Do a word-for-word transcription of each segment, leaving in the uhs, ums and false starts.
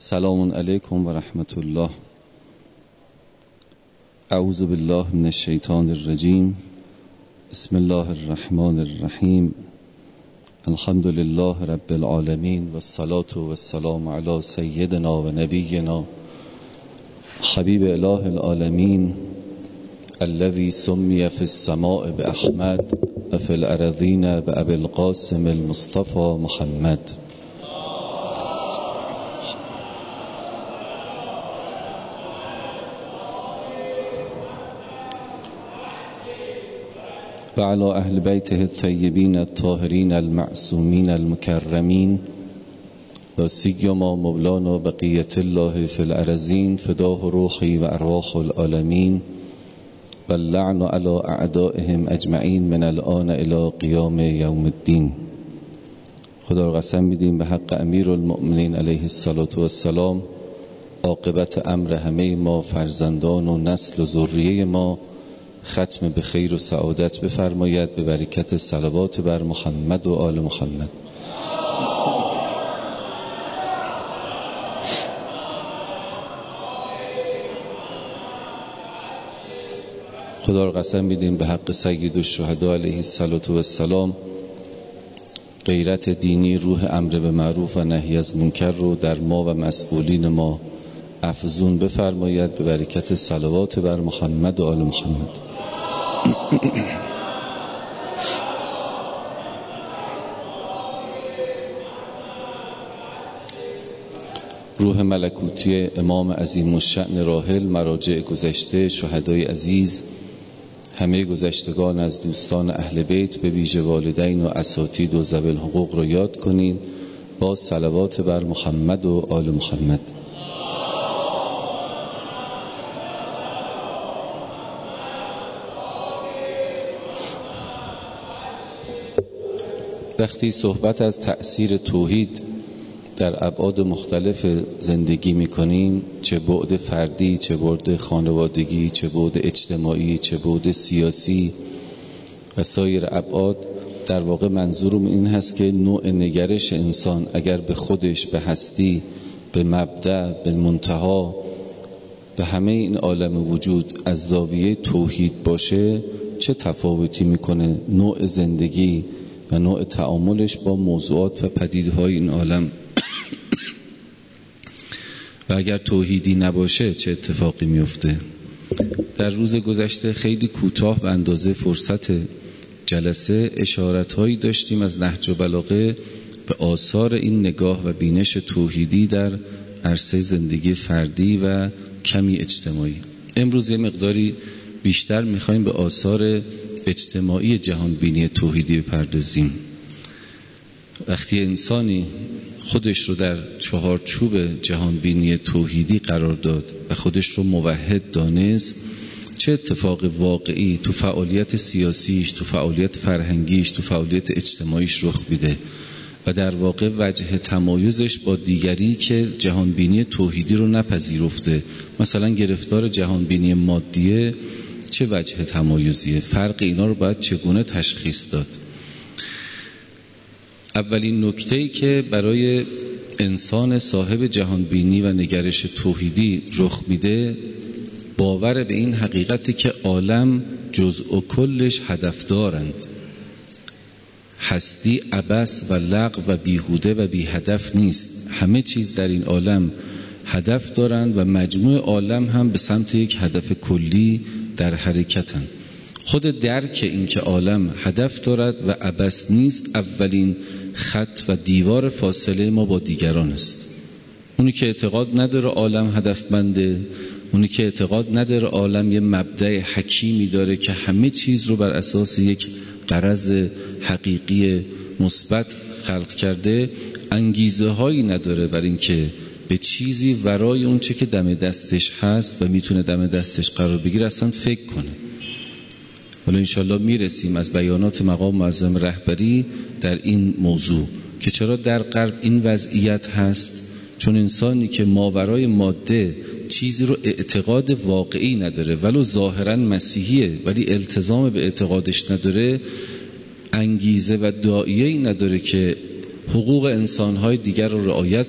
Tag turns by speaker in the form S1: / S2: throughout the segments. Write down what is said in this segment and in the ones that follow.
S1: سلام علیکم و رحمت الله. اعوذ بالله من الشیطان الرجیم. بسم الله الرحمن الرحیم. الحمد لله رب العالمین و الصلاة و السلام علی سیدنا و نبینا حبیب اله العالمین الذي سمی فی السماء باحمد و فی الارضین بابی القاسم المصطفى محمد. و علی اهل بیته الطیبین الطاهرین المعصومین المکرمین و سیما مولانا بقیت الله فی الارضین فداه روحی و ارواح العالمین و اللعن علی اعدائهم اجمعین من الان الی قیام یوم الدین. خدا را قسم میدیم به حق امیر المؤمنین علیه الصلاة و السلام عاقبت امر همه ما، فرزندان و نسل و ذریه ما، ختم به خیر و سعادت بفرماید به برکت صلوات بر محمد و آل محمد. خدا را قسم میدیم به حق سید الشهدا علیه الصلاة و السلام غیرت دینی، روح امر به معروف و نهی از منکر رو در ما و مسئولین ما افزون بفرماید به برکت صلوات بر محمد و آل محمد. روح ملکوتی امام عظیم الشأن راحل، مراجع گذشته، شهدای عزیز، همه گذشتگان از دوستان اهل بیت، به ویژه والدین و اساتید و ذوی الحقوق رو یاد کنین با صلوات بر محمد و آل محمد. وقتی صحبت از تأثیر توحید در ابعاد مختلف زندگی می‌کنیم، چه بعد فردی، چه بعد خانوادگی، چه بعد اجتماعی، چه بعد سیاسی و سایر ابعاد، در واقع منظورم این هست که نوع نگرش انسان اگر به خودش، به هستی، به مبدأ، به منتها، به همه این عالم وجود از زاویه توحید باشه، چه تفاوتی می‌کنه نوع زندگی و نوع تعاملش با موضوعات و پدیدهای این عالم. و اگر توحیدی نباشه چه اتفاقی میفته؟ در روز گذشته خیلی کوتاه به اندازه فرصت جلسه اشارتهایی داشتیم از نهج و بلاغه به آثار این نگاه و بینش توحیدی در عرصه زندگی فردی و کمی اجتماعی. امروز یه مقداری بیشتر میخوایم به آثار اجتماعی جهان بینی توحیدی بپردازیم. وقتی انسانی خودش رو در چهارچوب جهان بینی توحیدی قرار داد و خودش رو موحد دانست، چه اتفاق واقعی تو فعالیت سیاسیش، تو فعالیت فرهنگیش، تو فعالیت اجتماعیش رخ میده و در واقع وجه تمایزش با دیگری که جهان بینی توحیدی رو نپذیرفته، مثلا گرفتار جهان بینی مادیه، چه وجه تمایزیه؟ فرق اینا رو باید چگونه تشخیص داد؟ اولین نکته‌ای که برای انسان صاحب جهان بینی و نگرش توحیدی رخ میده، باور به این حقیقتی که عالم جزء و کلش هدف دارند. هستی عبث و لغو و بیهوده و بی هدف نیست. همه چیز در این عالم هدف دارند و مجموع عالم هم به سمت یک هدف کلی در حرکتن. خود درک این که عالم هدف دارد و عبث نیست اولین خط و دیوار فاصله ما با دیگران است. اونی که اعتقاد نداره عالم هدفمنده، اونی که اعتقاد نداره عالم یه مبدأ حکیمی داره که همه چیز رو بر اساس یک غرض حقیقی مثبت خلق کرده، انگیزه هایی نداره بر این که به چیزی ورای اون چه که دم دستش هست و میتونه دم دستش قرار بگیره اصلا فکر کنه. حالا انشالله میرسیم از بیانات مقام معظم رهبری در این موضوع که چرا در غرب این وضعیت هست. چون انسانی که ماورای ماده چیزی رو اعتقاد واقعی نداره، ولو ظاهرا مسیحیه ولی التزام به اعتقادش نداره، انگیزه و داعیه‌ای نداره که حقوق انسانهای دیگر رو رعایت کنه،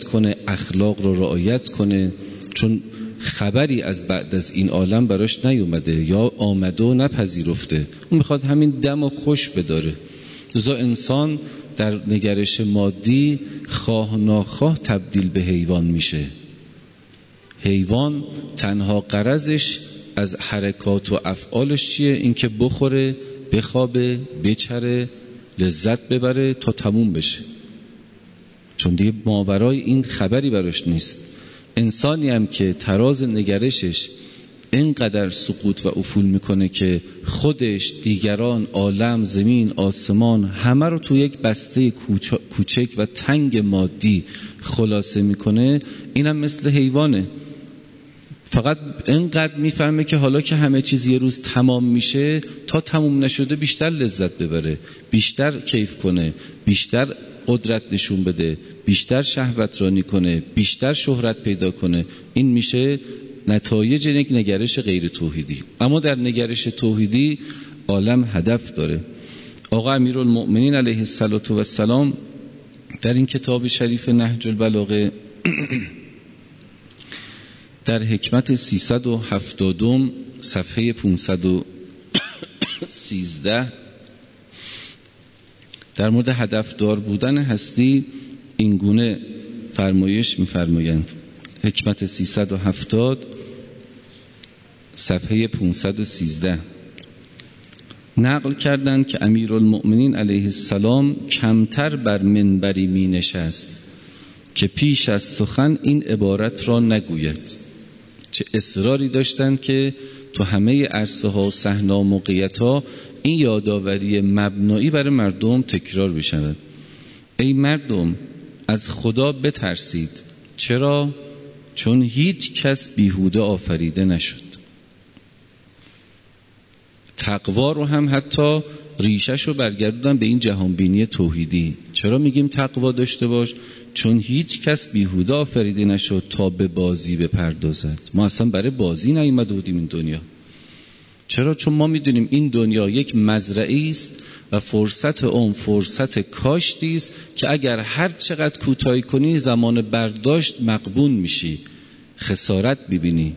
S1: اخلاق رو رعایت کنه، چون خبری از بعد از این عالم براش نیومده یا آمده و نپذیرفته. اون میخواد همین دم و خوش بداره. لذا انسان در نگرش مادی خواه ناخواه تبدیل به حیوان میشه. حیوان تنها غرضش از حرکات و افعالش چیه؟ این که بخوره، بخوابه، بچره، لذت ببره تا تموم بشه، چون دیگه ماورای این خبری براش نیست. انسانی هم که تراز نگرشش اینقدر سقوط و افول میکنه که خودش، دیگران، عالم، زمین، آسمان همه رو تو یک بسته کوچک و تنگ مادی خلاصه میکنه، اینم مثل حیوانه. فقط اینقدر میفهمه که حالا که همه چیز یه روز تمام میشه، تا تموم نشده بیشتر لذت ببره، بیشتر کیف کنه، بیشتر قدرت نشون بده، بیشتر شهوت رانی کنه، بیشتر شهرت پیدا کنه. این میشه نتایج یک نگرش غیر توحیدی. اما در نگرش توحیدی عالم هدف داره. آقا امیرالمؤمنین علیه السلام در این کتاب شریف نهج البلاغه در حکمت سیصد و هفتاد صفحه پانصد و سیزده در مورد هدفدار بودن هستی این گونه فرمایش می‌فرمایند. حکمت سیصد و هفتاد صفحه پانصد و سیزده نقل کردند که امیرالمؤمنین علیه السلام کمتر بر منبری می نشست که پیش از سخن این عبارت را نگوید. چه اصراری داشتند که تو همه عرصه ها و صحنه و موقعیت ها این یادآوری مبنایی برای مردم تکرار بشود. ای مردم، از خدا بترسید. چرا؟ چون هیچ کس بیهوده آفریده نشد. تقوا رو هم حتی ریشش رو برگردوندن به این جهانبینی توحیدی. چرا میگیم تقوا داشته باش؟ چون هیچ کس بیهوده آفریده نشد تا به بازی بپردازد. ما اصلا برای بازی نیامده بودیم این دنیا. چرا؟ چون ما میدونیم این دنیا یک مزرعه است و فرصت اون فرصت کاشتی است که اگر هر چقدر کوتاهی کنی زمان برداشت مغبون میشی، خسارت ببینی.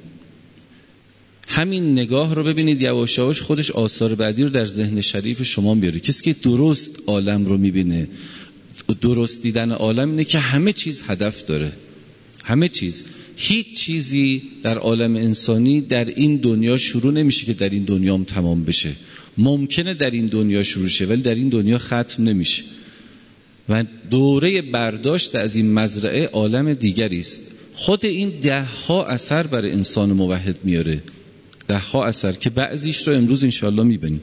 S1: همین نگاه رو ببینید یواش یواش خودش آثار بعدی رو در ذهن شریف شما میاره. کسی که درست عالم رو میبینه، درست دیدن عالم اینه که همه چیز هدف داره. همه چیز، هیچ چیزی در عالم انسانی در این دنیا شروع نمیشه که در این دنیا هم تمام بشه. ممکنه در این دنیا شروع شه ولی در این دنیا ختم نمیشه و دوره برداشت از این مزرعه عالم دیگری است. خود این ده ها اثر برای انسان موحد میاره، ده ها اثر که بعضیش رو امروز انشالله میبینیم.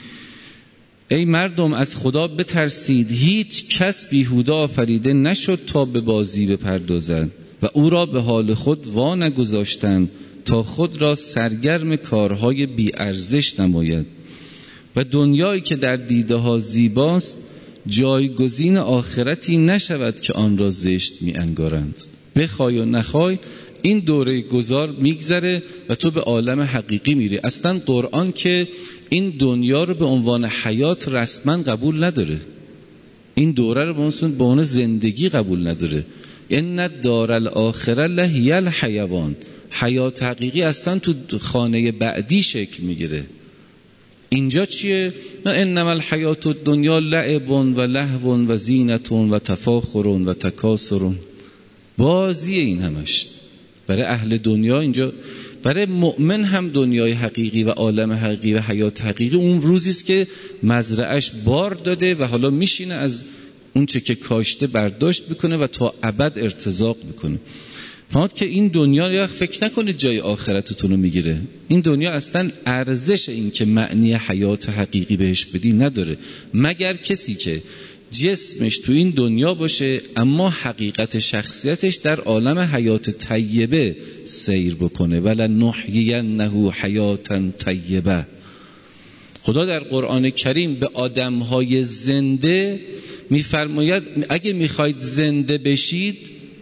S1: ای مردم، از خدا بترسید. هیچ کس بیهوده آفریده نشد تا به بازی بپردازند و او را به حال خود وا نگذاشتند تا خود را سرگرم کارهای بی ارزش نماید. و دنیایی که در دیده ها زیباست جایگزین آخرتی نشود که آن را زشت می انگارند. بخوای و نخوای این دوره گذار میگذره و تو به عالم حقیقی میری. اصلا قرآن که این دنیا رو به عنوان حیات رسما قبول نداره، این دوره رو به عنوان زندگی قبول نداره. ان دار الاخره لهی الحیوان، حیات حقیقی اصلا تو خانه بعدی شکل میگیره. اینجا چیه؟ انما الحیات الدنیا لعب و لهو و زینت و تفاخر و تکاثر. بازی این همش برای اهل دنیا. اینجا برای مؤمن هم دنیای حقیقی و عالم حقیقی و حیات حقیقی اون روزی است که مزرعش بار داده و حالا میشینه از اون چه که کاشته برداشت بکنه و تا ابد ارتزاق بکنه. فهمت که این دنیا یا فکر نکنید جای آخرتتون رو میگیره. این دنیا اصلا ارزش این که معنی حیات حقیقی بهش بدی نداره، مگر کسی که جسمش تو این دنیا باشه اما حقیقت شخصیتش در عالم حیات طیبه سیر بکنه. ولنحیینه حیاتا طیبه. خدا در قرآن کریم به آدمهای زنده میفرماید اگه میخواید زنده بشید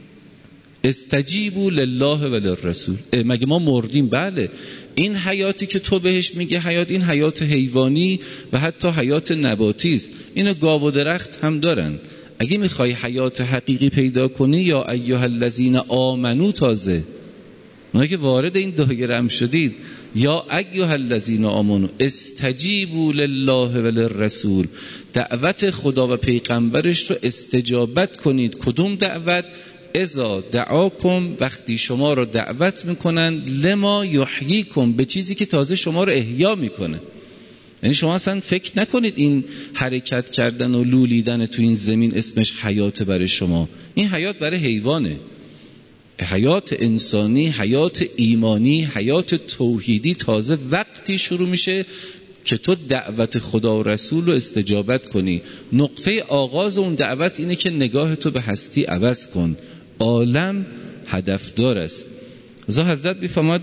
S1: استجیبوا لله و للرسول. مگه ما مردیم؟ بله. این حیاتی که تو بهش میگه حیات، این حیات حیوانی و حتی حیات نباتی است. اینو گاو و درخت هم دارن. اگه میخوای حیات حقیقی پیدا کنی یا ایها الذین آمنو، تازه اونایی که وارد این دایره هم شدید، یا ایها الذین آمنو استجیبوا لله و للرسول، دعوت خدا و پیغمبرش رو استجابت کنید. کدوم دعوت؟ اذا دعاکم، وقتی شما رو دعوت میکنن، لما یحییکم، به چیزی که تازه شما رو احیا میکنه. یعنی شما اصلا فکر نکنید این حرکت کردن و لولیدن تو این زمین اسمش حیات برای شما. این حیات برای حیوانه. حیات انسانی، حیات ایمانی، حیات توحیدی تازه وقتی شروع میشه که تو دعوت خدا و رسول رو استجابت کنی. نقطه آغاز اون دعوت اینه که نگاه تو به هستی عوض کن. عالم هدفدار است. زا حضرت میفرماد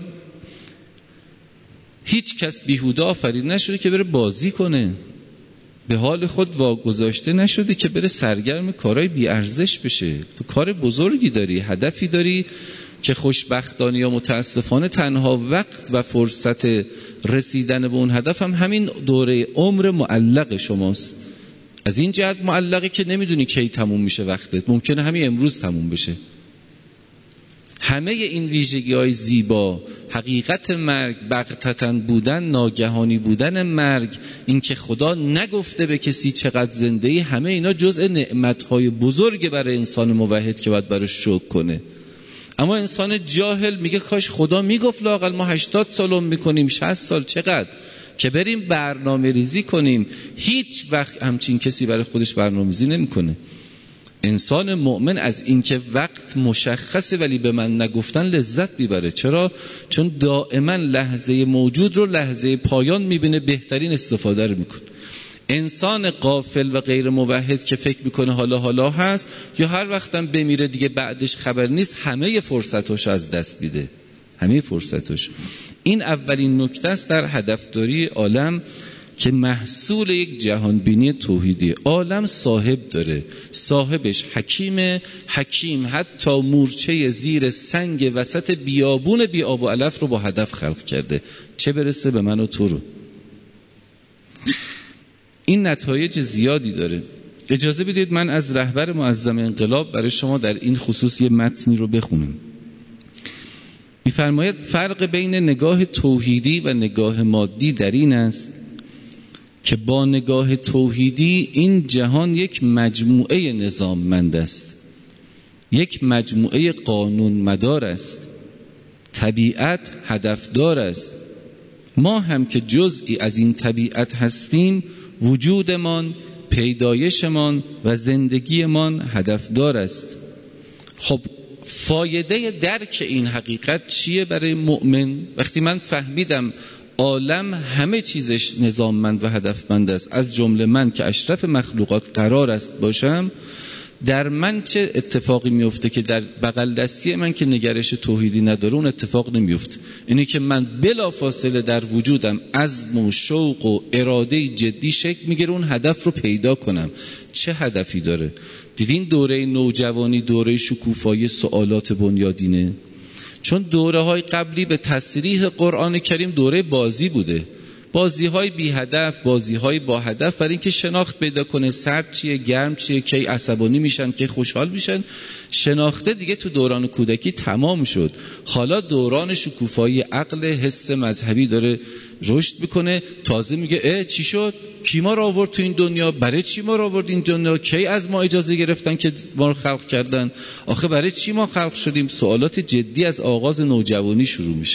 S1: هیچ کس بیهوده آفرید نشده که بره بازی کنه، به حال خود واگذاشته نشده که بره سرگرم کارهای بی ارزش بشه. تو کار بزرگی داری، هدفی داری که خوشبختانه یا متاسفانه تنها وقت و فرصت رسیدن به اون هدف هم همین دوره عمر معلق شماست. از این جهت معلقه که نمیدونی کی تموم میشه وقتت، ممکنه همین امروز تموم بشه. همه این ویژگی های زیبا، حقیقت مرگ، بغتتاً بودن، ناگهانی بودن مرگ، این که خدا نگفته به کسی چقدر زنده‌ای، همه اینا جزء نعمت‌های بزرگ برای انسان موحد که باید براش شکر کنه. اما انسان جاهل میگه کاش خدا میگفت لااقل ما هشتاد سال عمر میکنیم، شصت سال، چقدر که بریم برنامه ریزی کنیم. هیچ وقت همچین کسی برای خودش برنامه ریزی نمیکنه. انسان مؤمن از اینکه وقت مشخصه ولی به من نگفتن لذت میبره. چرا؟ چون دائما لحظه موجود رو لحظه پایان میبینه، بهترین استفاده رو میکنه. انسان غافل و غیر موحد که فکر میکنه حالا حالا هست، یا هر وقتم بمیره دیگه بعدش خبر نیست، همه فرصتاش از دست میده، همه فرصتاش. این اولین نکته است در هدفداری عالم که محصول یک جهانبینی توحیدی. عالم صاحب داره، صاحبش حکیمه. حکیم حتی مورچه زیر سنگ وسط بیابون بی آب و علف رو با هدف خلق کرده، چه برسه به من و تو رو. این نتایج زیادی داره. اجازه بدید من از رهبر معظم انقلاب برای شما در این خصوص یه متنی رو بخونم. می‌فرماید فرق بین نگاه توحیدی و نگاه مادی در این است که با نگاه توحیدی این جهان یک مجموعه نظاممند است، یک مجموعه قانون مدار است، طبیعت هدفدار است. ما هم که جزئی از این طبیعت هستیم، وجودمان، پیدایشمان و زندگیمان هدفدار است. خب فایده درک این حقیقت چیه برای مؤمن؟ وقتی من فهمیدم عالم همه چیزش نظاممند و هدفمند است، از جمله من که اشرف مخلوقات قرار است باشم، در من چه اتفاقی میفته که در بغل دستی من که نگرش توحیدی نداره اون اتفاق نمیفته؟ اینی که من بلافاصله در وجودم عزم و شوق و اراده جدی شکل میگیره اون هدف رو پیدا کنم. چه هدفی داره؟ دیدین دوره نوجوانی دوره شکوفایی سوالات بنیادینه، چون دوره های قبلی به تصریح قرآن کریم دوره بازی بوده، بازی های بی هدف، بازی های با هدف، برای اینکه شناخت پیدا کنه سرد چیه، گرم چیه، کی عصبانی میشن، کی خوشحال میشن. شناخته دیگه تو دوران کودکی تمام شد. حالا دوران شکوفایی عقل، حس مذهبی داره رشد میکنه. تازه میگه اه چی شد؟ کی ما رو آورد تو این دنیا؟ برای چی ما رو آورد این دنیا؟ کی از ما اجازه گرفتن که ما رو خلق کردن؟ آخه برای چی ما خلق شدیم؟ سوالات جدی از آغاز نوجوانی شروع میشه.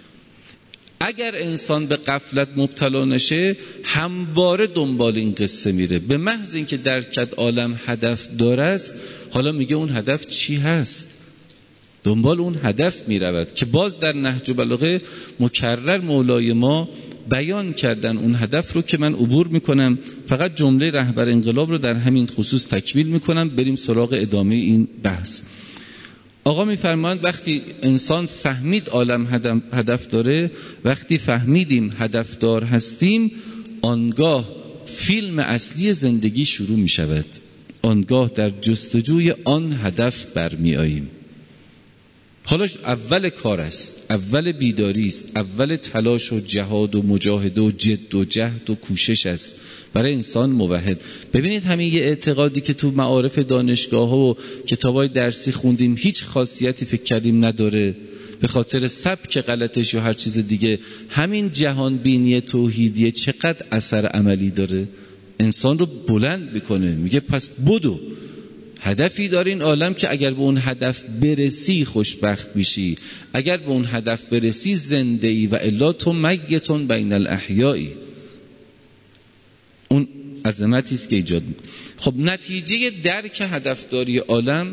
S1: اگر انسان به غفلت مبتلا نشه همواره دنبال این قصه میره. به محض اینکه درک کرد عالم هدف داره است، حالا میگه اون هدف چی هست؟ دنبال اون هدف میرود که باز در نهج البلاغه مکرر مولای ما بیان کردن اون هدف رو که من عبور میکنم، فقط جمله رهبر انقلاب رو در همین خصوص تکمیل میکنم، بریم سراغ ادامه این بحث. آقا میفرمایند وقتی انسان فهمید عالم هدف داره، وقتی فهمیدیم هدفدار هستیم، آنگاه فیلم اصلی زندگی شروع می شود. آنگاه در جستجوی آن هدف برمی آییم. حالا اول کار است، اول بیداری است، اول تلاش و جهاد و مجاهده و جد و جهد و کوشش است برای انسان موحد. ببینید همین یه اعتقادی که تو معارف دانشگاه و کتابای درسی خوندیم هیچ خاصیتی فکر کردیم نداره به خاطر سبک غلطش یا هر چیز دیگه، همین جهان بینی توحیدیه چقدر اثر عملی داره، انسان رو بلند میکنه. میگه پس بدو، هدفی داره این عالم که اگر به اون هدف برسی خوشبخت میشی، اگر به اون هدف برسی زنده ای و الا تو میتون بین الاحیایی. اون عظمتی است که ایجاد میکنه. خب نتیجه درک هدفداری عالم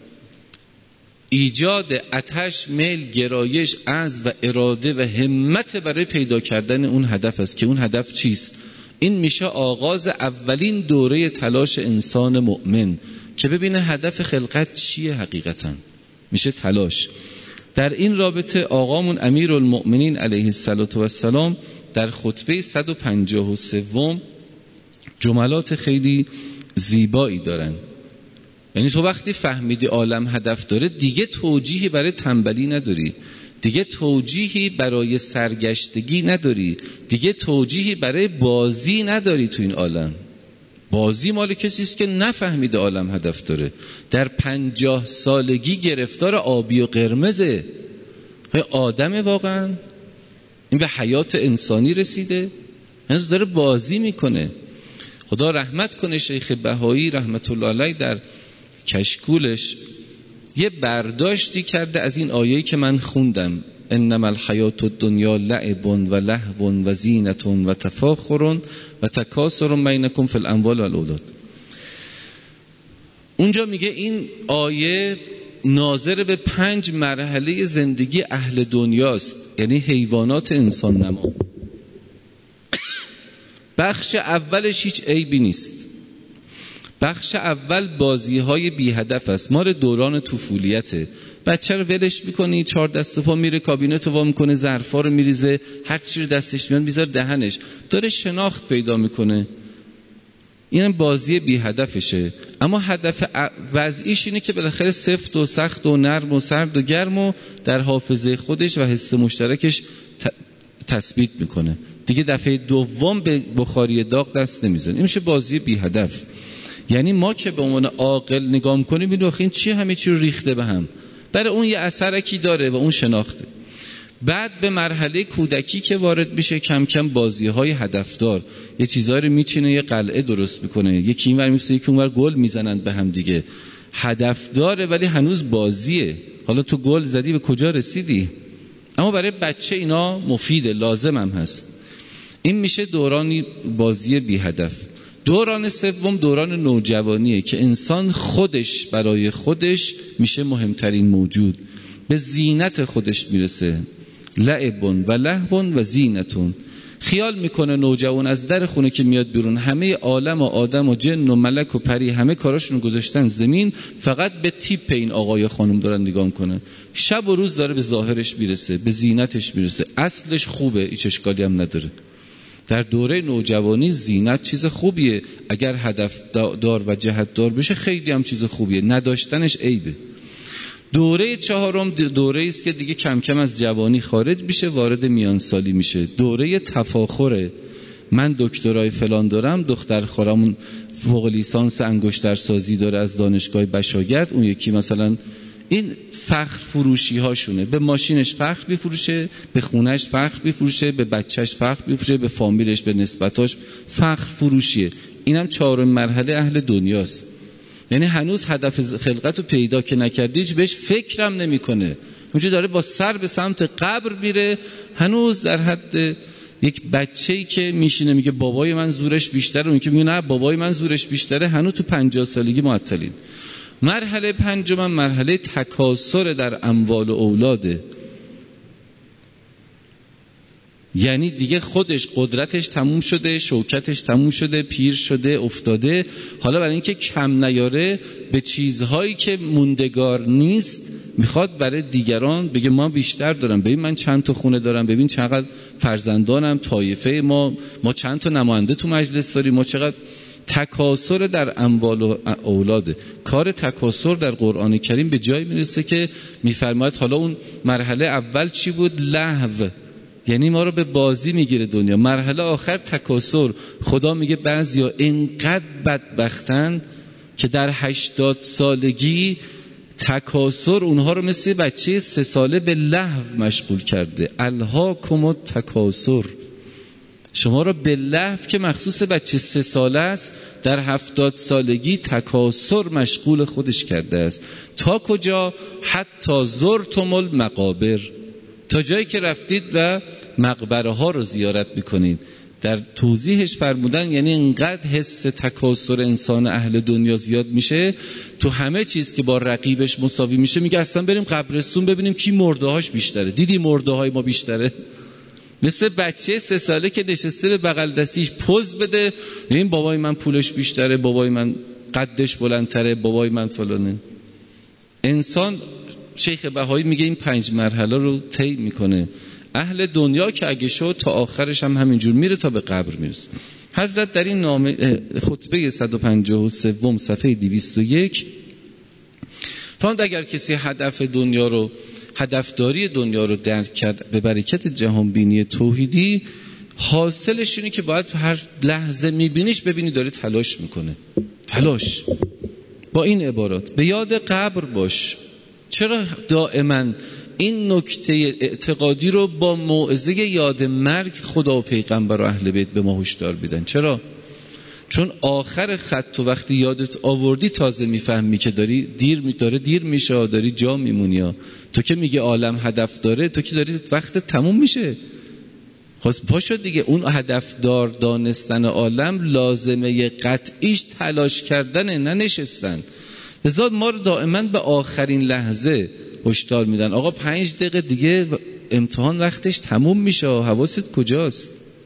S1: ایجاد آتش، میل، گرایش، عزم و اراده و همت برای پیدا کردن اون هدف است که اون هدف چیست؟ این میشه آغاز اولین دوره تلاش انسان مؤمن که ببینه هدف خلقت چیه حقیقتا، میشه تلاش. در این رابطه آقامون امیرالمؤمنین علیه السلام در خطبه صد و پنجاه و سه جملات خیلی زیبایی دارن. یعنی تو وقتی فهمیدی عالم هدف داره دیگه توجیهی برای تنبلی نداری، دیگه توجیهی برای سرگشتگی نداری، دیگه توجیهی برای بازی نداری. تو این عالم بازی مال کسی است که نفهمیده عالم هدف داره، در پنجاه سالگی گرفتار آبی و قرمزه. آدم واقعا این به حیات انسانی رسیده، هنوز داره بازی میکنه. خدا رحمت کنه شیخ بهایی رحمت الله علیه در کشکولش یه برداشتی کرده از این آیه‌ای که من خوندم، انما الحیات الدنیا لعب و لهو و زینت و تفاخر و تکاثر بینکم فی الاموال و الاولاد. اونجا میگه این آیه ناظر به پنج مرحله زندگی اهل دنیاست، یعنی حیوانات انسان نما. بخش اولش هیچ عیبی نیست. بخش اول بازی های بی هدف است، مال دوران طفولیته. بچه رو ولش میکنی، چهار دست و پا میره، کابینت رو وا میکنه، ظرفا رو میریزه، هر چی رو دستش میاد میذاره دهنش، داره شناخت پیدا میکنه. این بازی بی هدفشه. اما هدف وضعیش اینه که بالاخره سفت و سخت و نرم و سرد و گرم و در حافظه خودش و حس مشترکش تثبیت میکنه. دیگه دفعه دوم به بخاری داغ دست نمیزنه. این میشه بازی بی هدف. یعنی ما که به عنوان عاقل نگاه میکنیم میبینیم آخه این چی همه چی رو ریخته به هم، برای اون یه اثرکی داره و اون شناخته. بعد به مرحله کودکی که وارد میشه کم کم بازی‌های هدفدار، یه چیزایی رو میچینه، یه قلعه درست میکنه، یکی اینور میفته یکی اونور، گل میزنن به هم دیگه. هدفداره ولی هنوز بازیه. حالا تو گل زدی به کجا رسیدی؟ اما برای بچه اینا مفیده، لازم هم هست. این میشه دورانی بازی بی هدف. دوران سوم دوران نوجوانیه که انسان خودش برای خودش میشه مهمترین موجود، به زینت خودش میرسه. لعبون و لهون و زینتون. خیال میکنه نوجوان از در خونه که میاد بیرون همه عالم و آدم و جن و ملک و پری همه کاراشون گذاشتن زمین، فقط به تیپ این آقای خانم دارن نگاه کنه. شب و روز داره به ظاهرش میرسه، به زینتش میرسه. اصلش خوبه، هیچ اشکالی هم نداره. در دوره نوجوانی زینت چیز خوبیه، اگر هدف دار و جهت دار بشه خیلی هم چیز خوبیه، نداشتنش عیبه. دوره چهارم دوره است که دیگه کم کم از جوانی خارج میشه، وارد میان سالی میشه. دوره تفاخره. من دکترای فلان دارم، دختر خالمون فوق لیسانس انگشتر سازی داره از دانشگاه بشاگرد، اون یکی مثلا این فخر فروشی هاشونه. به ماشینش فخر بفروشه، به خونش فخر بفروشه، به بچهش فخر بفروشه، به فامیلش، به نسبتاش فخر فروشیه. اینم چهارم مرحله اهل دنیاست. یعنی هنوز هدف خلقت رو پیدا که نکردی بهش فکرم نمیکنه. اونجا داره با سر به سمت قبر میره، هنوز در حد یک بچه‌ای که میشینه میگه بابای من زورش بیشتره، اون که میگه نه بابای من زورش بیشتره، هنوز تو پنجاه سالگی معطلین. مرحله پنجم مرحله تکاثر در اموال و اولاده. یعنی دیگه خودش قدرتش تموم شده، شوکتش تموم شده، پیر شده، افتاده. حالا برای اینکه کم نیاره به چیزهایی که موندگار نیست میخواد برای دیگران بگه ما بیشتر دارم، ببین من چند تا خونه دارم، ببین چقدر فرزندانم، طایفه ما ما چند تا نماینده تو مجلس داریم، ما چقدر تکاسر در اموال و اولاد. کار تکاسر در قرآن کریم به جای میرسه که میفرماید حالا اون مرحله اول چی بود؟ لهو، یعنی ما رو به بازی میگیره دنیا. مرحله آخر تکاسر. خدا میگه بعضیا اینقدر بدبختن که در هشتاد سالگی تکاسر اونها رو مثل بچه سه ساله به لهو مشغول کرده. الهاکم التکاسر، شما رو به لهو که مخصوص بچه سه ساله است در هفتاد سالگی تکاسر مشغول خودش کرده است. تا کجا؟ حتی زرتم المقابر، تا جایی که رفتید و مقبره ها رو زیارت میکنید. در توضیحش فرمودن یعنی اینقدر حس تکاسر انسان اهل دنیا زیاد میشه تو همه چیز که با رقیبش مساوی میشه، میگه اصلا بریم قبرستون ببینیم کی مرده هاش بیشتره. دیدی مرده های ما بیشتره؟ مثل بچه سه ساله که نشسته به بغل دستیش پوز بده، این بابای من پولش بیشتره، بابای من قدش بلندتره، بابای من فلانه. انسان شیخ بهایی میگه این پنج مرحله رو طی میکنه. اهل دنیا که اگه شد تا آخرش هم همینجور میره تا به قبر میرسه. حضرت در این نامه خطبه صد و پنجاه و سه صفحه دویست و یک فرمود اگر کسی هدف دنیا رو هدفداری دنیا رو درک کرد به برکت جهانبینی توحیدی، حاصلش اینه که باید هر لحظه میبینیش ببینی داره تلاش میکنه. تلاش با این عبارات: به یاد قبر باش. چرا دائما این نکته اعتقادی رو با موعظه یاد مرگ خدا و پیغمبر و اهل بیت به ما هشدار میدن؟ چرا؟ چون آخر خط تو وقتی یادت آوردی تازه میفهمی که داری دیر می داره دیر میشه، داری جا میمونی. تو که میگه عالم هدف داره، تو که داری وقت تموم میشه. خواست پاشو دیگه. اون هدفدار دانستن عالم لازمه قطعیش تلاش کردنه، نه نشستن. لذا ما رو دائما به آخرین لحظه هشدار میدن. آقا پنج دقیقه دیگه امتحان وقتش تموم میشه، حواست کجاست؟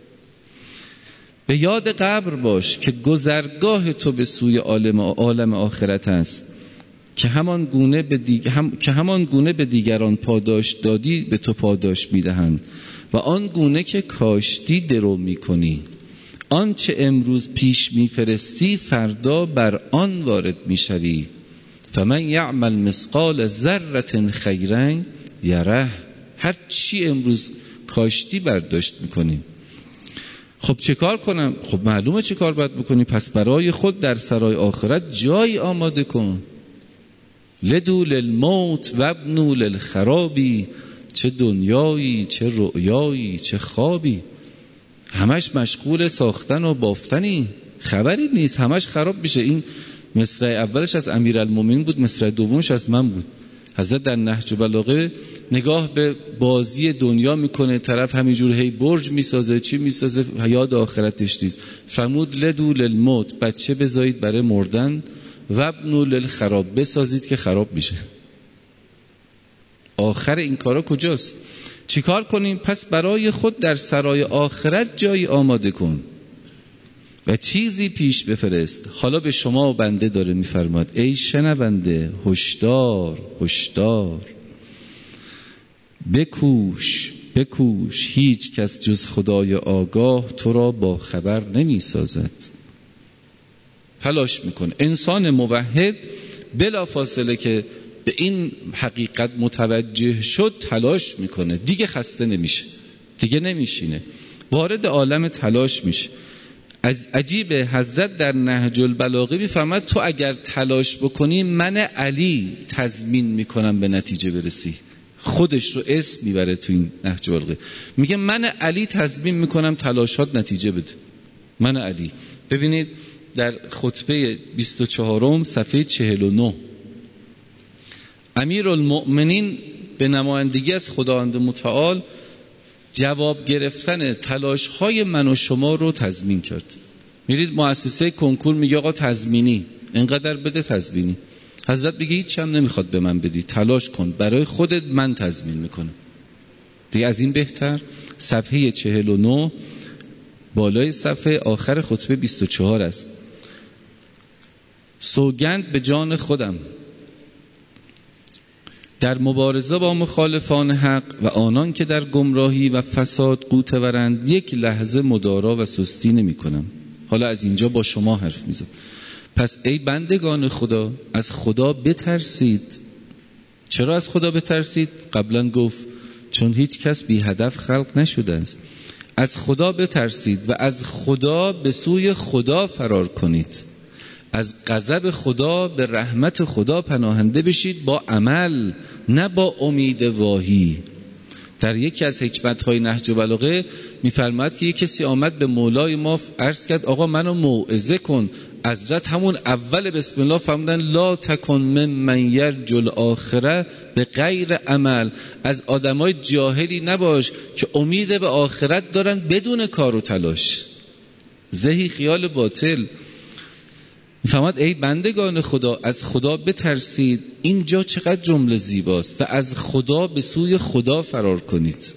S1: به یاد قبر باش که گذرگاه تو به سوی عالم عالم آخرت است که همان گونه به دیگ... هم... که همان گونه به دیگران پاداش دادی به تو پاداش میدهند و آن گونه که کاشتی درو میکنی. آن چه امروز پیش میفرستی فردا بر آن وارد میشوی. فمن یعمل مثقال ذره خیرا یره. هر چی امروز کاشتی برداشت میکنی. خب چه کار کنم؟ خب معلومه چه کار باید بکنی. پس برای خود در سرای آخرت جای آماده کن. لدو للموت و ابنو للخرابی. چه دنیایی، چه رؤیایی، چه خوابی. همش مشغول ساختن و بافتنی، خبری نیست، همش خراب میشه. این مصرع اولش از امیرالمومنین بود، مصرع دومش از من بود. حضرت در نهج البلاغه نگاه به بازی دنیا میکنه، طرف همینجور هی برج میسازه، چی میسازه، یاد آخرتش نیست. فرمود لدو للموت، بچه بزایید برای مردن، و ابنو للخراب، بسازید که خراب میشه. آخر این کارا کجاست؟ چی کار کنیم؟ پس برای خود در سرای آخرت جایی آماده کن و چیزی پیش بفرست. حالا به شما و بنده داره میفرماد ای شنونده، هشدار هشدار، بکوش بکوش، هیچ کس جز خدای آگاه تو را با خبر نمی سازد. تلاش میکنه. انسان موحد بلا فاصله که به این حقیقت متوجه شد تلاش میکنه، دیگه خسته نمیشه، دیگه نمیشینه، وارد عالم تلاش میشه. از عجیب حضرت در نهج البلاغه میفرماد تو اگر تلاش بکنی من علی تضمین میکنم به نتیجه برسی. خودش رو اسم میبره تو این نهج البلاغه، میگه من علی تضمین میکنم تلاشات نتیجه بده. من علی. ببینید در خطبه بیست و چهارم صفحه چهل و نه امیرالمؤمنین به نمایندگی از خداوند متعال جواب گرفتن تلاش های من و شما رو تضمین کرد. میرید مؤسسه کنکور میگه آقا تضمینی اینقدر بده، تضمینی. حضرت بگه هیچ هم نمیخواد به من بدی، تلاش کن برای خودت، من تضمین میکنم. دیگه از این بهتر. صفحه چهل و نه بالای صفحه آخر خطبه بیست و چهار است. سوگند به جان خودم در مبارزه با مخالفان حق و آنان که در گمراهی و فساد غوطه ورند یک لحظه مدارا و سستی نمی کنم. حالا از اینجا با شما حرف میزد. پس ای بندگان خدا، از خدا بترسید. چرا از خدا بترسید؟ قبلا گفت چون هیچ کس بی هدف خلق نشده است. از خدا بترسید و از خدا به سوی خدا فرار کنید. از غضب خدا به رحمت خدا پناهنده بشید با عمل، نه با امید واهی. در یکی از حکمت‌های نهج بلاغه می‌فرماید که یک کسی آمد به مولای ما عرض کرد آقا منو موعظه کن. حضرت همون اول بسم الله فرمودن لا تکن من من یرجو الاخره به غیر عمل. از آدمای جاهلی نباش که امید به آخرت دارن بدون کار و تلاش. زهی خیال باطل. می‌فرماید ای بندگان خدا، از خدا بترسید. اینجا چقدر جمله زیباست. و از خدا به سوی خدا فرار کنید.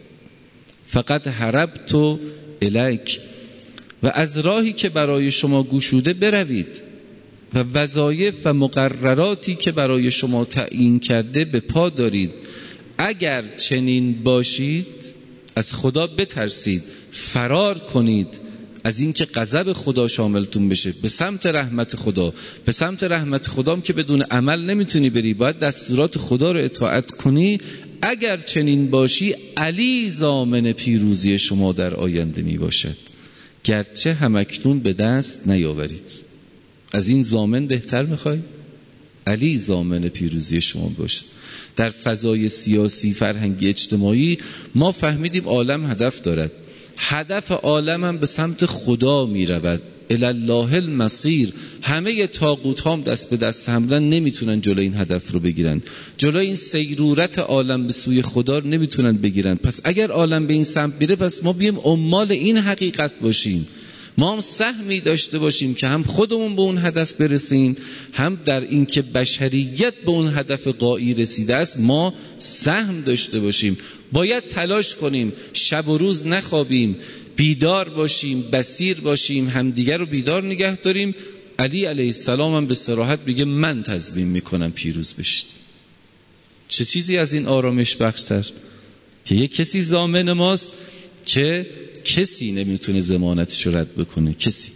S1: فقط هربت الیک، و از راهی که برای شما گشوده بروید و وظایف و مقرراتی که برای شما تعیین کرده به پا دارید. اگر چنین باشید، از خدا بترسید، فرار کنید از این که غضب خدا شاملتون بشه به سمت رحمت خدا. به سمت رحمت خدا هم که بدون عمل نمیتونی بری، باید دستورات خدا رو اطاعت کنی. اگر چنین باشی علی ضامن پیروزی شما در آینده می باشد، گرچه همکنون به دست نیاورید. از این ضامن بهتر میخوای؟ علی ضامن پیروزی شما باشه. در فضای سیاسی، فرهنگی، اجتماعی ما فهمیدیم عالم هدف دارد. هدف عالم هم به سمت خدا می رود. الالله المصیر. همه طاغوت ها هم دست به دست هم دارن، نمیتونن جلوی این هدف رو بگیرن. جلوی این سیرورت عالم به سوی خدا رو نمیتونن بگیرن. پس اگر عالم به این سمت میره، پس ما بیم عمال این حقیقت باشیم. ما هم سهمی داشته باشیم که هم خودمون به اون هدف برسیم، هم در این که بشریت به اون هدف غایی رسیده است ما سهم داشته باشیم. باید تلاش کنیم، شب و روز نخوابیم، بیدار باشیم، بصیر باشیم، همدیگر رو بیدار نگه داریم. علی علیه السلام هم به صراحت میگه من تضمین میکنم پیروز بشید. چه چیزی از این آرامش بخشتر که یک کسی ضامن ماست که کسی نمیتونه ضمانتش رو رد بکنه. کسی.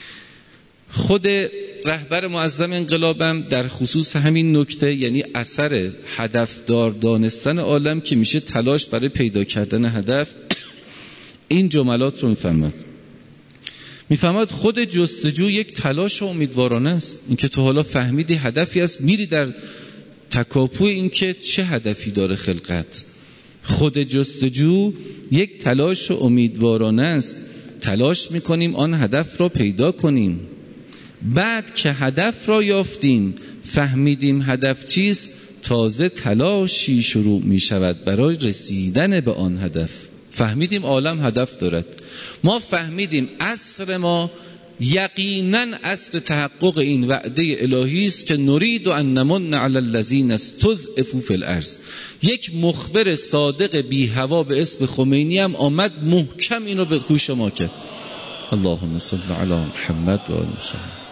S1: خود رهبر معظم انقلابم در خصوص همین نکته، یعنی اثر هدفدار دانستن عالم که میشه تلاش برای پیدا کردن هدف، این جملات رو میفهمد. میفهمد خود جستجو یک تلاش و امیدوارانه است. اینکه تو حالا فهمیدی هدفی است، میری در تکاپوی این که چه هدفی داره خلقت. خود جستجو یک تلاش و امیدوارانه است. تلاش میکنیم آن هدف را پیدا کنیم. بعد که هدف را یافتیم، فهمیدیم هدف چیست، تازه تلاشی شروع میشود برای رسیدن به آن هدف. فهمیدیم عالم هدف دارد. ما فهمیدیم عصر ما یقینا عصر تحقق این وعده الهی است که نرید ان نمن علی الذین استضعفوا فی الارض. یک مخبر صادق بی هوا به اسم خمینی هم آمد محکم اینو به گوش ما کرد. اللهم صل علی محمد و آل محمد.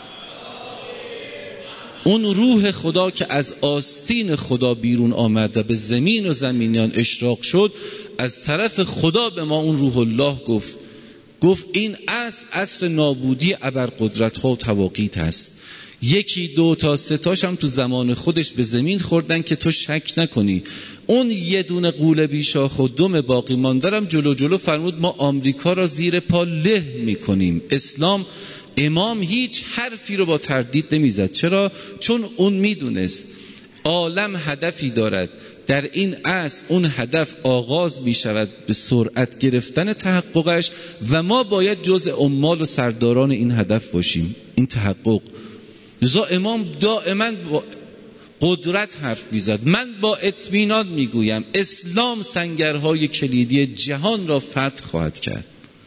S1: اون روح خدا که از آستین خدا بیرون آمد و به زمین و زمینیان اشراق شد، از طرف خدا به ما اون روح الله گفت گفت این عصر عصر نابودی ابرقدرت ها و تواقیت هست. یکی دو تا سه تاش هم تو زمان خودش به زمین خوردن که تو شک نکنی. اون یه دونه قوله بیشاخ و دم باقی ماندارم جلو جلو فرمود ما آمریکا را زیر پا له میکنیم. اسلام امام هیچ حرفی رو با تردید نمیزد. چرا؟ چون اون میدونست عالم هدفی دارد. در این عصر اون هدف آغاز می شود به سرعت گرفتن تحققش و ما باید جزء عمال و سرداران این هدف باشیم، این تحقق. لذا امام دائما با قدرت حرف میزد. من با اطمینان میگویم اسلام سنگرهای کلیدی جهان را فتح خواهد کرد.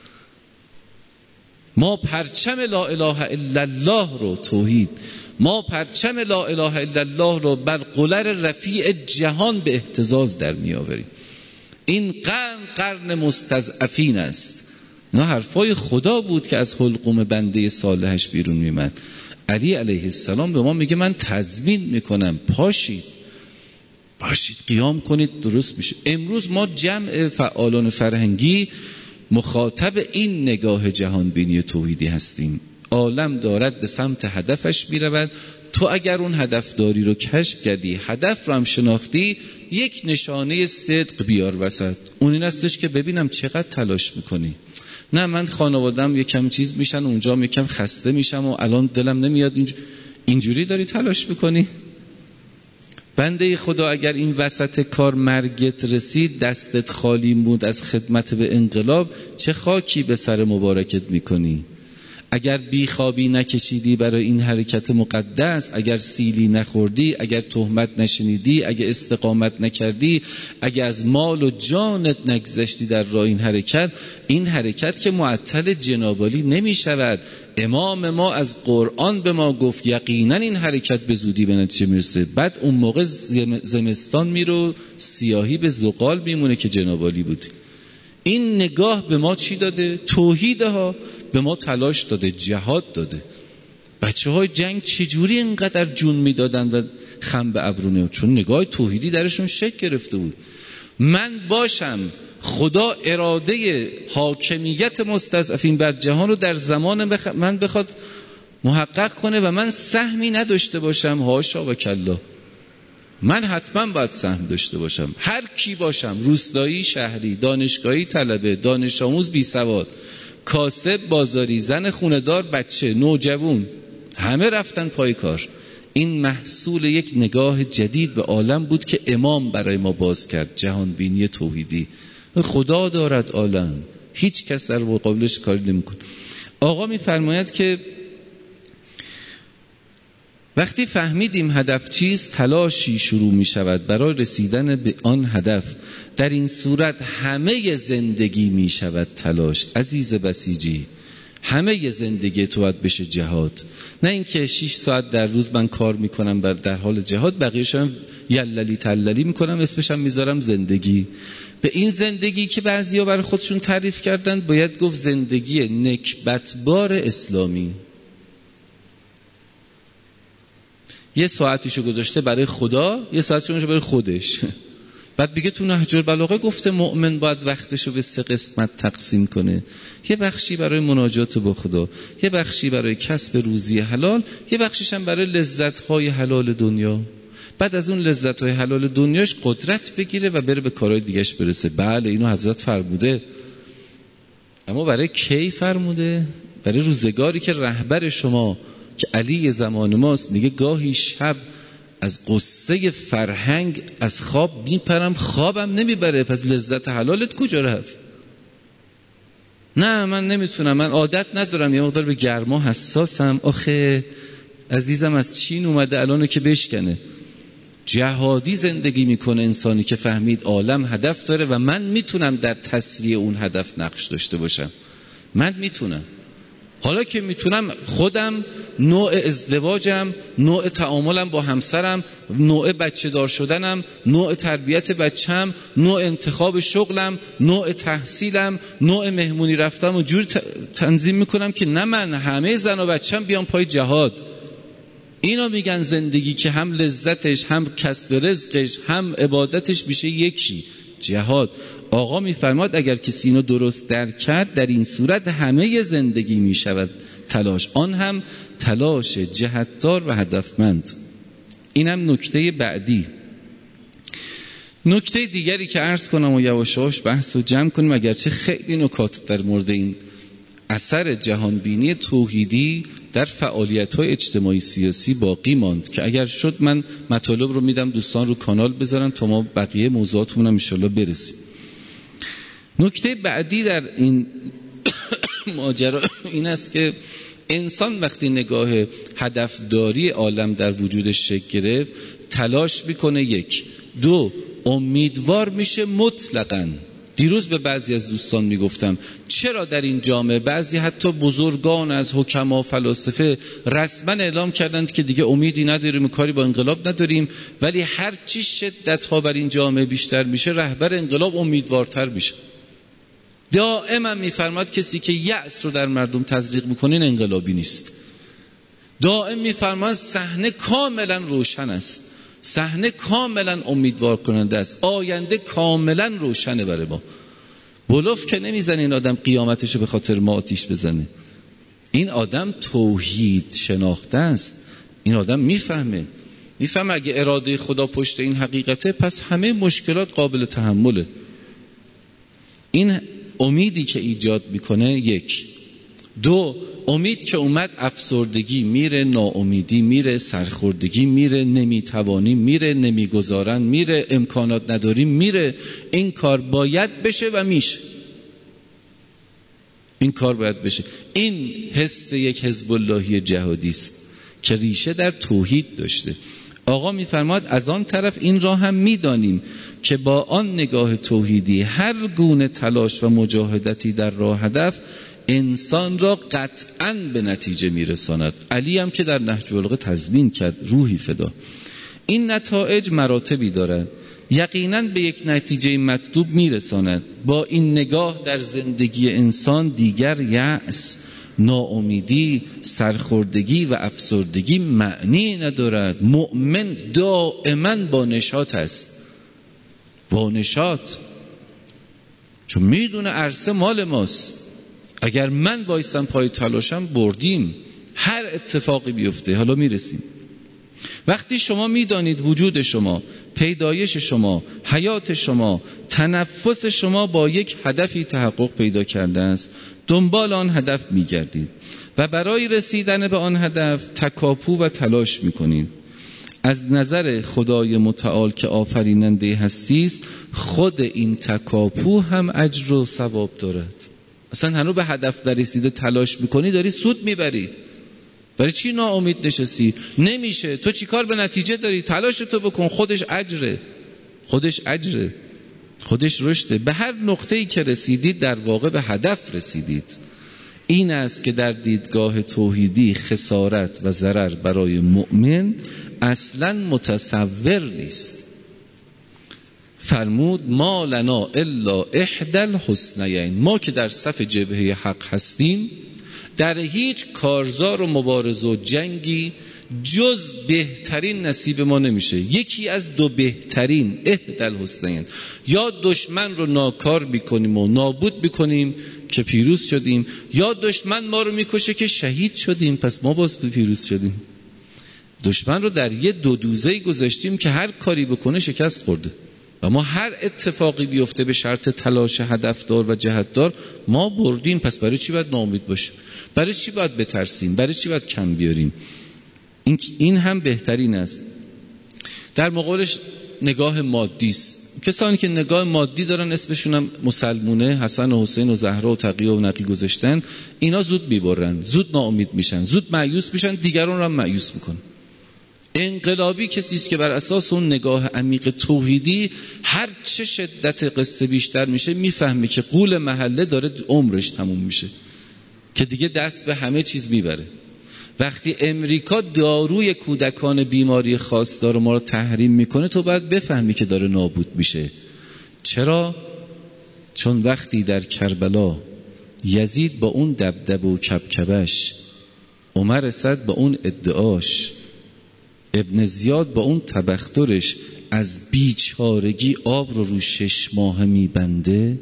S1: ما پرچم لا اله الا الله رو توحید، ما پرچم لا اله الا الله رو بر قلر رفیع جهان به اهتزاز در می آوریم. این قرن قرن مستضعفین است. نه حرفای خدا بود که از حلقوم بنده صالحش بیرون میمد. علی علیه السلام به ما میگه من تضمین میکنم پاشید پاشید قیام کنید درست میشه. امروز ما جمع فعالان فرهنگی مخاطب این نگاه جهان بینی توحیدی هستیم. عالم دارد به سمت هدفش میرود. تو اگر اون هدف داری رو کشف کردی، هدف رو هم شناختی، یک نشانه صدق بیار وسط. اون این استش که ببینم چقدر تلاش میکنی. نه من خانوادم یکم چیز میشن، اونجا یکم خسته میشم و الان دلم نمیاد. اینج... اینجوری داری تلاش میکنی؟ بنده خدا اگر این وسط کار مرگت رسید، دستت خالی بود از خدمت به انقلاب، چه خاکی به سر مبارکت میکنی؟ اگر بیخوابی نکشیدی برای این حرکت مقدس، اگر سیلی نخوردی، اگر تهمت نشنیدی، اگر استقامت نکردی، اگر از مال و جانت نگذشتی در راه این حرکت، این حرکت که معطل جنابالی نمی شود. امام ما از قرآن به ما گفت یقینا این حرکت به زودی به نتیجه میرسه. بعد اون موقع زمستان میرو سیاهی به زغال میمونه که جنابالی بود. این نگاه به ما چی داده؟ توحیدها به ما تلاش داده، جهاد داده. بچه های جنگ چجوری اینقدر جون میدادن و خم به ابرونه؟ چون نگاه توحیدی درشون شکل گرفته بود. من باشم خدا اراده حاکمیت مستضعفین بر جهان رو در زمان بخ... من بخواد محقق کنه و من سهمی نداشته باشم، حاشا و کلا، من حتما باید سهم داشته باشم. هر کی باشم، روستایی، شهری، دانشگاهی، طلبه، دانش آموز، بی سواد، کاسب، بازاری، زن خونه‌دار، بچه، نوجوان، همه رفتن پای کار. این محصول یک نگاه جدید به عالم بود که امام برای ما باز کرد، جهان بینی توحیدی. خدا دارد عالم، هیچ کس در مقابلش کاری نمی‌کنه. آقا می‌فرماید که وقتی فهمیدیم هدف چیست، تلاشی شروع می شود برای رسیدن به آن هدف. در این صورت همه زندگی می شود تلاش. عزیز بسیجی، همه زندگی تو باید بشه جهاد. نه اینکه شش ساعت در روز من کار می کنم در حال جهاد، بقیه‌شم یللی تللی می کنم، اسمشم میذارم زندگی. به این زندگی که بعضیا برای خودشون تعریف کردن باید گفت زندگی نکبتبار اسلامی. یه ساعتیشو گذاشته برای خدا، یه ساعتیشو برای خودش. بعد بگه تو نهج البلاغه گفته مؤمن باید وقتشو به سه قسمت تقسیم کنه. یه بخشی برای مناجات با خدا، یه بخشی برای کسب روزی حلال، یه بخشیش هم برای لذت‌های حلال دنیا. بعد از اون لذت‌های حلال دنیاش قدرت بگیره و بره به کارهای دیگه‌اش برسه. بله اینو حضرت فرموده، اما برای کی فرموده؟ برای روزگاری که رهبر شما که علی زمان ماست میگه گاهی شب از قصه فرهنگ از خواب میپرم، خوابم نمیبره، پس لذت حلالت کجا رفت؟ نه من نمیتونم، من عادت ندارم، یه مقدار به گرما حساسم. آخه عزیزم از چین اومده الانو که بشکنه. جهادی زندگی میکنه انسانی که فهمید عالم هدف داره و من میتونم در تسریع اون هدف نقش داشته باشم. من میتونم، حالا که میتونم خودم، نوع ازدواجم، نوع تعاملم با همسرم، نوع بچه دار شدنم، نوع تربیت بچم، نوع انتخاب شغلم، نوع تحصیلم، نوع مهمونی رفتم و جور تنظیم میکنم که نه من همه زن و بچم بیان پای جهاد. اینا میگن زندگی که هم لذتش، هم کسب رزقش، هم عبادتش میشه یکی، جهاد. آقا میفرماد اگر کسی اینو درست درک کرد، در این صورت همه زندگی میشود تلاش، آن هم تلاش جهتدار و هدفمند. اینم نکته بعدی. نکته دیگری که عرض کنم و یواش یواش بحث رو جمع کنیم، اگرچه خیلی نکات در مورد این اثر جهانبینی توحیدی در فعالیت‌های اجتماعی سیاسی باقی ماند که اگر شد من مطالب رو میدم دوستان رو کانال بذارن تا ما بقیه موضوعاتمون هم ان شاءالله برسیم. نکته بعدی در این ماجرا این است که انسان وقتی نگاه هدفداری عالم در وجودش شکل گرفت، تلاش میکنه، یک، دو، امیدوار میشه مطلقاً. دیروز به بعضی از دوستان میگفتم چرا در این جامعه بعضی حتی بزرگان از حکما فلاسفه رسما اعلام کردند که دیگه امیدی نداریم، کاری با انقلاب نداریم، ولی هر چی شدت ها بر این جامعه بیشتر میشه رهبر انقلاب امیدوارتر میشه. دائما میفرماد کسی که یأس رو در مردم تزریق میکنه انقلابی نیست. دائم میفرماد صحنه کاملا روشن است، صحنه کاملا امیدوار کننده است، آینده کاملا روشنه برای ما. بلوف که نمیزنه این آدم قیامتشو به خاطر ما آتیش بزنه. این آدم توحید شناخته است، این آدم میفهمه میفهمه اگه اراده خدا پشت این حقیقته پس همه مشکلات قابل تحمله. این امیدی که ایجاد میکنه. یک. دو، امید که اومد افسردگی میره، ناامیدی میره، سرخوردگی میره، نمیتوانی میره، نمیگذارن میره، امکانات نداریم میره. این کار باید بشه و میشه. این کار باید بشه. این حس یک حزب اللهی جهادی است که ریشه در توحید داشته. آقا میفرماد از آن طرف این را هم میدانیم که با آن نگاه توحیدی هر گونه تلاش و مجاهدتی در راه هدف انسان را قطعاً به نتیجه میرساند. علی هم که در نهج البلاغه تضمین کرد، روحی فدا. این نتایج مراتبی دارد، یقیناً به یک نتیجه مطلوب میرساند. با این نگاه در زندگی انسان دیگر یأس، ناامیدی، سرخوردگی و افسردگی معنی ندارد. مؤمن دائما با نشاط است، با نشاط، چون میدونه عرصه مال ماست. اگر من وایسم پای تلاشم بردیم، هر اتفاقی بیفته. حالا میرسیم. وقتی شما میدانید وجود شما، پیدایش شما، حیات شما، تنفس شما با یک هدفی تحقق پیدا کرده است، دنبال آن هدف میگردید و برای رسیدن به آن هدف تکاپو و تلاش میکنید. از نظر خدای متعال که آفریننده هستی است، خود این تکاپو هم اجر و ثواب دارد. اصلا هنوز به هدف نرسیده تلاش میکنی، داری سود میبری. برای چی ناامید نشستی؟ نمیشه. تو چی کار به نتیجه داری؟ تلاش تو بکن، خودش اجره، خودش اجره، خودش رشده. به هر نقطه‌ای که رسیدید در واقع به هدف رسیدید. این است که در دیدگاه توحیدی خسارت و ضرر برای مؤمن اصلا متصور نیست. فرمود ما لنا الا احدى الحسنیین، ما که در صف جبهه حق هستیم در هیچ کارزار و مبارزه و جنگی جز بهترین نصیب ما نمیشه. یکی از دو بهترین، احدى الحسنیین، یا دشمن رو ناکار بکنیم و نابود بکنیم که پیروز شدیم، یا دشمن ما رو میکشه که شهید شدیم پس ما باز پیروز شدیم. دشمن رو در یه دو دوزه‌ای گذاشتیم که هر کاری بکنه شکست خورده و ما هر اتفاقی بیفته به شرط تلاش هدفدار و جهتدار ما بردیم. پس برای چی باید ناامید باشیم؟ برای چی باید بترسیم؟ برای چی باید کم بیاریم؟ این این هم بهترین است. در مقابلش نگاه مادی است. کسانی که نگاه مادی دارن اسمشون هم مسلمونه، حسن و حسین و زهرا و تقیه و نقی گذاشتن، اینا زود میبرن، زود ناامید میشن، زود مایوس میشن، دیگران رو هم مایوس میکنن. انقلابی کسی است که بر اساس اون نگاه عمیق توحیدی هر چه شدت قصه بیشتر میشه میفهمه که غول محله داره عمرش تموم میشه، که دیگه دست به همه چیز میبره. وقتی امریکا داروی کودکان بیماری خاص داره ما رو تحریم میکنه، تو باید بفهمی که داره نابود میشه. چرا؟ چون وقتی در کربلا یزید با اون دبدب و کبکبش، عمر اسد با اون ادعاش، ابن زیاد با اون تبخترش از بیچارگی آب رو رو شش ماه میبنده،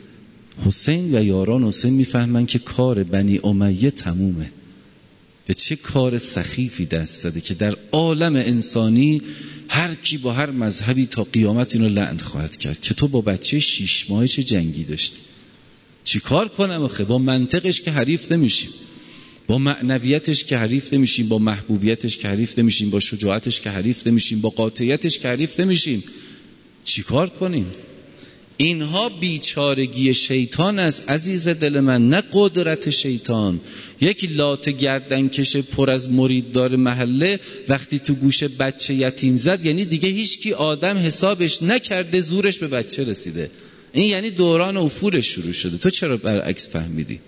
S1: حسین و یاران حسین میفهمن که کار بنی امیه تمومه. به چه کار سخیفی دست زده که در عالم انسانی هر کی با هر مذهبی تا قیامت اینو لعن خواهد کرد که تو با بچه شیش ماهه چه جنگی داشتی. چی کار کنم آخه؟ با منطقش که حریف نمیشیم، با معنویتش که حریف نمیشیم، با محبوبیتش که حریف نمیشیم، با شجاعتش که حریف نمیشیم، با قاطعیتش که حریف نمیشیم. چی کار کنیم؟ اینها بیچارگی شیطان است عزیز دل من، نه قدرت شیطان. یک لات گردنکش پر از مرید دار محله وقتی تو گوش بچه یتیم زد، یعنی دیگه هیچ کی آدم حسابش نکرده، زورش به بچه رسیده. این یعنی دوران افولش شروع شده. تو چرا برعکس فهمیدی؟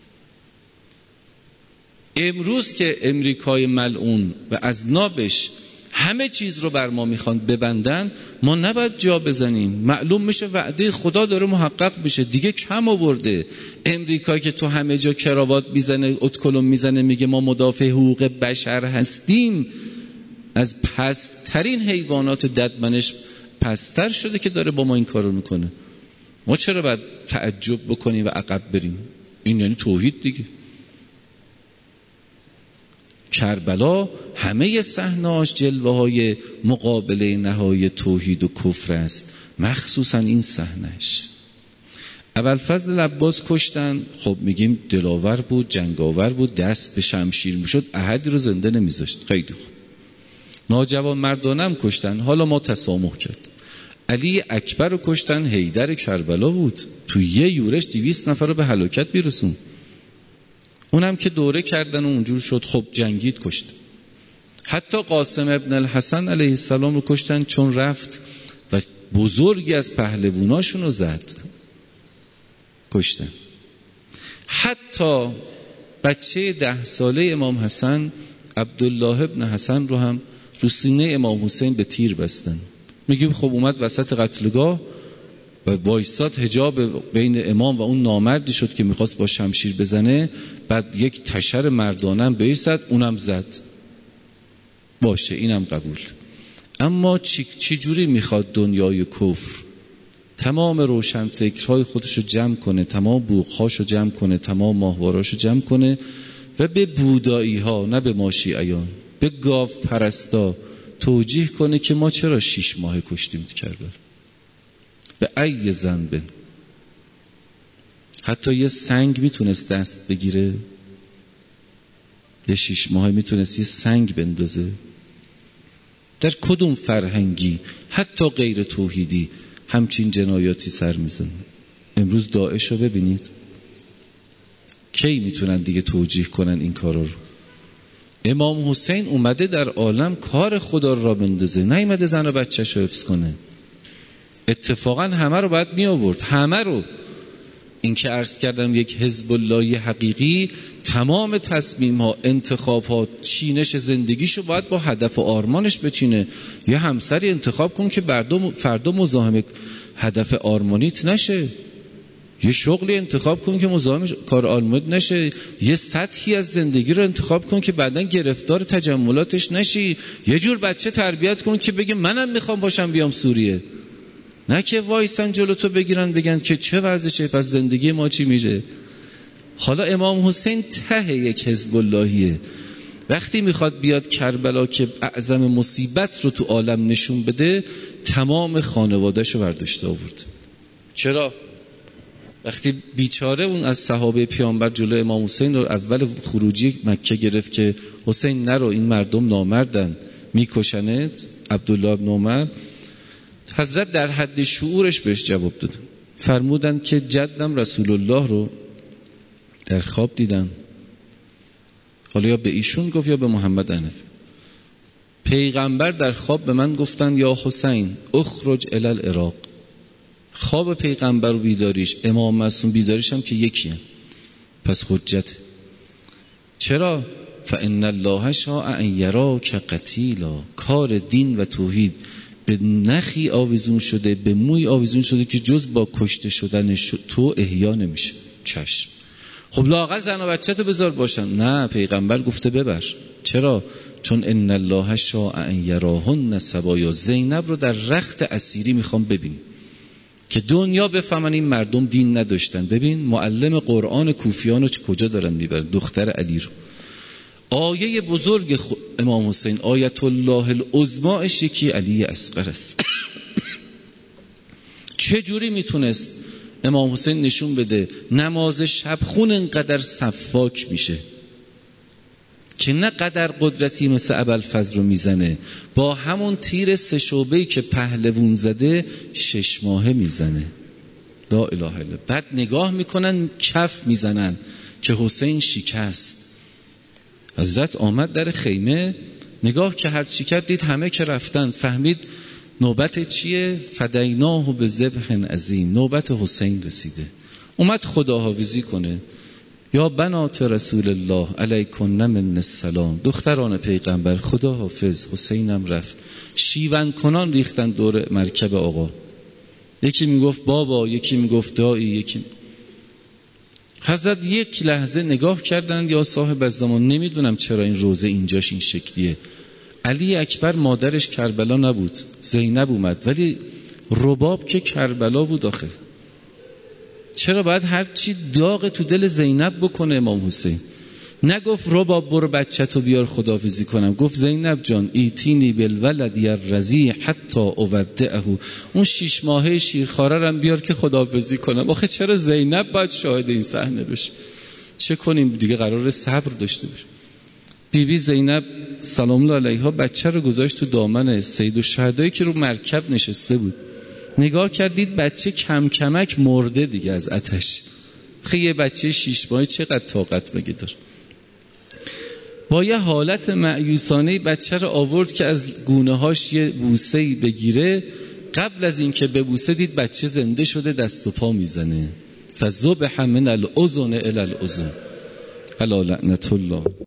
S1: امروز که امریکای ملعون و از نابش همه چیز رو بر ما میخوان ببندن، ما نباید جا بزنیم. معلوم میشه وعده خدا داره محقق میشه، دیگه کم آورده. امریکا که تو همه جا کراوات میزنه، اتکلم میزنه، میگه ما مدافع حقوق بشر هستیم، از پست‌ترین حیوانات ددمنش پست‌تر شده که داره با ما این کارو میکنه. ما چرا باید تعجب بکنیم و عقب بریم؟ این یعنی توحید دیگه. کربلا همه صحنه‌اش جلوه های مقابله نهایی توحید و کفر است، مخصوصا این صحنه‌اش. ابوالفضل عباس کشتن، خب میگیم دلاور بود، جنگاور بود، دست به شمشیر میشد، احدی رو زنده نمیذاشت. خیلی خوب. ناجوان مردانم کشتن، حالا ما تسامح کرد. علی اکبر رو کشتن، حیدر کربلا بود، تو یه یورش دویست نفر رو به هلاکت بیرسون. اونم که دوره کردن و اونجور شد، خب جنگید، کشت. حتی قاسم ابن الحسن علیه السلام رو کشتن چون رفت و بزرگی از پهلووناشون رو زد، کشتن. حتی بچه ده ساله امام حسن، عبدالله ابن حسن رو هم رو سینه امام حسین به تیر بستن. میگیم خب اومد وسط قتلگاه و وایستاد، حجاب بین امام و اون نامردی شد که میخواست با شمشیر بزنه، بعد یک تشر مردانم بهش زد، اونم زد. باشه، اینم قبول. اما چی, چی جوری میخواد دنیای کفر تمام روشن فکرهای خودشو جمع کنه، تمام بوقهاشو جمع کنه، تمام ماهواراشو جمع کنه و به بودایی ها، نه به ما شیعیان، به گاو پرستا توجیه کنه که ما چرا شیش ماه کشتیم تو کربلا؟ به ای ذنب؟ حتی یه سنگ میتونست دست بگیره؟ یه شیش ماه میتونست یه سنگ بندازه؟ در کدوم فرهنگی حتی غیر توحیدی همچین جنایاتی سر میزنه؟ امروز داعش رو ببینید، کی میتونن دیگه توجیه کنن این کارا رو؟ امام حسین اومده در عالم کار خدا را بندازه، نیومده زن و بچه‌ش رو حفظ کنه. اتفاقا همه رو باید می آورد، همه رو. این که عرض کردم یک حزب اللهی حقیقی تمام تصمیم ها، انتخاب ها، چینش زندگیشو باید با هدف و آرمانش بچینه. یه همسری انتخاب کن که فردا مزاحم هدف آرمانیت نشه، یه شغلی انتخاب کن که مزاحم کار آرمانیت نشه، یه سطحی از زندگی رو انتخاب کن که بعداً گرفتار تجملاتش نشی، یه جور بچه تربیت کن که بگه منم میخوام باشم بیام سوریه، نه که وایسن جلو تو بگیرن بگن که چه وضعشه، پس زندگی ما چی میشه. حالا امام حسین ته یک حزب اللهیه، وقتی میخواد بیاد کربلا که اعظم مصیبت رو تو عالم نشون بده، تمام خانواده‌شو برداشته آورد. چرا؟ وقتی بیچاره اون از صحابه پیامبر جلو امام حسین رو اول خروجی مکه گرفت که حسین نرو، این مردم نامردن میکشنت، عبدالله بن عمر، حضرت در حد شعورش بهش جواب داد، فرمودن که جدم رسول الله رو در خواب دیدم. حالا یا به ایشون گفت یا به محمد حنفی. پیغمبر در خواب به من گفتن یا حسین اخرج الی العراق. خواب پیغمبر و بیداریش، امام معصوم بیداریش هم که یکیه، پس حجت. چرا؟ فان الله شاء ان یراک قتیلا. کار دین و توحید به نخی آویزون شده، به موی آویزون شده که جز با کشته شدن تو احیا نمیشه. چشم. خب لااقل زن و بچه تو بذار باشن. نه، پیغمبر گفته ببر. چرا؟ چون ان الله شاء ان یراهن سبایا. زینب رو در رخت اسیری میخوام ببین که دنیا بفهمن این مردم دین نداشتن. ببین معلم قرآن کوفیانو کجا دارن میبرن، دختر علی رو. آیه بزرگ خ... امام حسین، آیت الله العظما یکی علی اصغر است. چه جوری میتونست امام حسین نشون بده نماز شب خون انقدر صفاک میشه که نه قدر قدرتی مثل ابوالفضل رو میزنه، با همون تیر سه شعبه‌ای که پهلوون زده شش ماهه میزنه. لا اله الا. بعد نگاه میکنن کف میزنن که حسین شکست. حضرت آمد در خیمه، نگاه که هر چی کرد دید همه که رفتن، فهمید نوبت چیه؟ فدیناه به ذبح عظیم، نوبت حسین رسیده. اومد خداحافظی کنه، یا بنات رسول الله علیکن من السلام، دختران پیغمبر خدا حافظ. حسینم رفت. شیون کنان ریختن دور مرکب آقا، یکی میگفت بابا، یکی میگفت دایی، یکی. حضرت یک لحظه نگاه کردند، یا صاحب الزمان نمیدونم چرا این روزه اینجاش این شکلیه. علی اکبر مادرش کربلا نبود، زینب اومد، ولی رباب که کربلا بود. آخه چرا باید هر چی داغ تو دل زینب بکنه امام حسین؟ نگفت رباب برو بچه‌تو بیار خداحافظی کنم، گفت زینب جان ایتینی بالولد الرضیع حتی اودعه، اون شش ماهه شیرخواره رو بیار که خداحافظی کنم. آخه چرا زینب باید شاهد این صحنه بشه؟ چه کنیم دیگه، قرار صبر داشته باشیم. بی بی زینب سلام الله علیها بچه رو گذاشت تو دامن سید الشهدایی که رو مرکب نشسته بود. نگاه کردید بچه کم کمک مرده دیگه از آتش. خیلی یه بچه شش ماهه چقدر طاقت مگه داره؟ با یه حالت مأیوسانه بچه رو آورد که از گونه هاش یه بوسه‌ای بگیره. قبل از این که ببوسه دید بچه زنده شده، دست و پا میزنه. فذبح من الاذن الی الاذن. الا لعنت الله.